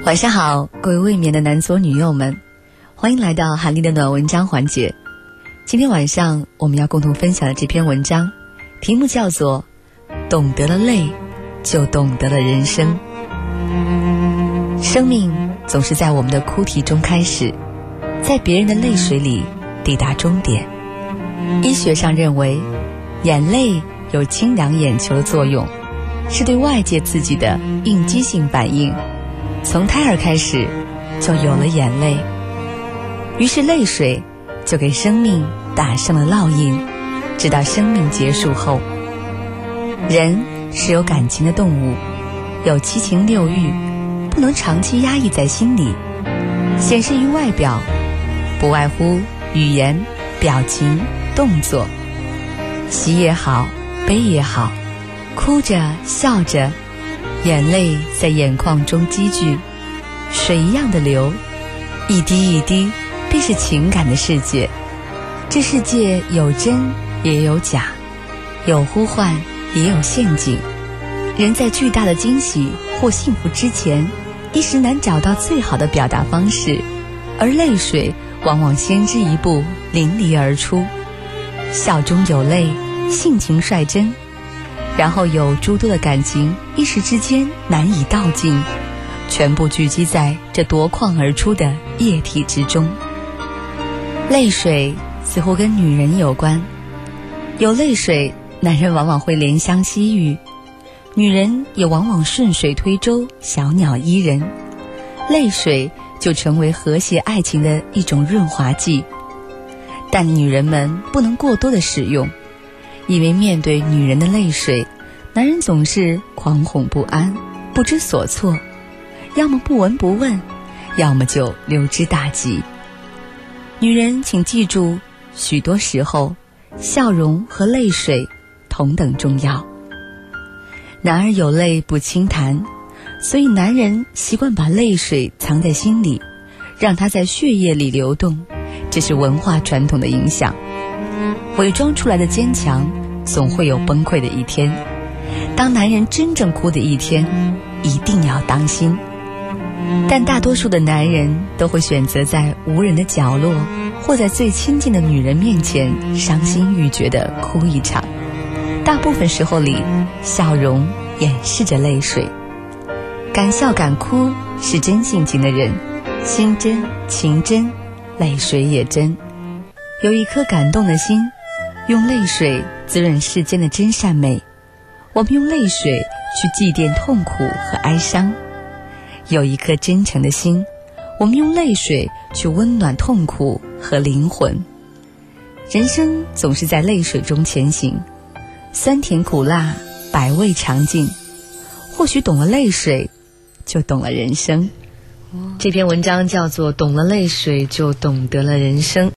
晚上好，各位未眠的男左女右们，欢迎来到韩丽的暖文章环节。今天晚上我们要共同分享的这篇文章，题目叫做懂得了泪，就懂得了人生。生命总是在我们的哭啼中开始，在别人的泪水里抵达终点。医学上认为，眼泪有清凉眼球的作用，是对外界刺激的应激性反应。从胎儿开始就有了眼泪，于是泪水就给生命打上了烙印，直到生命结束后。人是有感情的动物，有七情六欲，不能长期压抑在心里，显示于外表，不外乎语言、表情、动作。喜也好，悲也好，哭着笑着，眼泪在眼眶中积聚，水一样的流，一滴一滴便是情感的世界。这世界有真也有假，有呼唤也有陷阱。人在巨大的惊喜或幸福之前，一时难找到最好的表达方式，而泪水往往先知一步淋漓而出。笑中有泪，性情率真，然后有诸多的感情一时之间难以道尽，全部聚集在这夺眶而出的液体之中。泪水似乎跟女人有关，有泪水，男人往往会怜香惜玉，女人也往往顺水推舟，小鸟依人。泪水就成为和谐爱情的一种润滑剂，但女人们不能过多的使用，因为面对女人的泪水，男人总是惶恐不安，不知所措，要么不闻不问，要么就溜之大吉。女人请记住，许多时候笑容和泪水同等重要。男儿有泪不轻弹，所以男人习惯把泪水藏在心里，让它在血液里流动，这是文化传统的影响。伪装出来的坚强总会有崩溃的一天，当男人真正哭的一天，一定要当心。但大多数的男人都会选择在无人的角落，或在最亲近的女人面前伤心欲绝地哭一场。大部分时候里，笑容掩饰着泪水。敢笑敢哭是真性情的人，心真情真，泪水也真。有一颗感动的心，用泪水滋润世间的真善美。我们用泪水去祭奠痛苦和哀伤。有一颗真诚的心，我们用泪水去温暖痛苦和灵魂。人生总是在泪水中前行，酸甜苦辣，百味尝尽。或许懂了泪水，就懂了人生。这篇文章叫做《懂了泪水，就懂得了人生》。